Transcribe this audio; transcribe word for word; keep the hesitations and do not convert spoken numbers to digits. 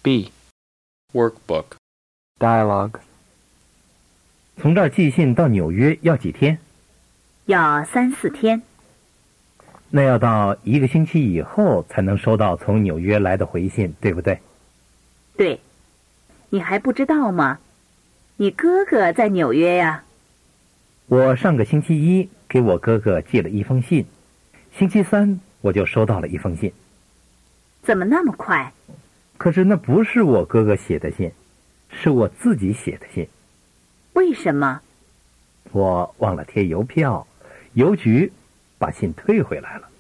B. Workbook. Dialogue. 从这儿寄信到纽约要几天？ 要三四天。 那要到一个星期以后才能收到从纽约来的回信，对不对？ 对。你还不知道吗？你哥哥在纽约呀。 我上个星期一给我哥哥寄了一封信，星期三我就收到了一封信。 怎么那么快？ 可是那不是我哥哥写的信，是我自己写的信。 为什么？ 我忘了贴邮票，邮局把信退回来了。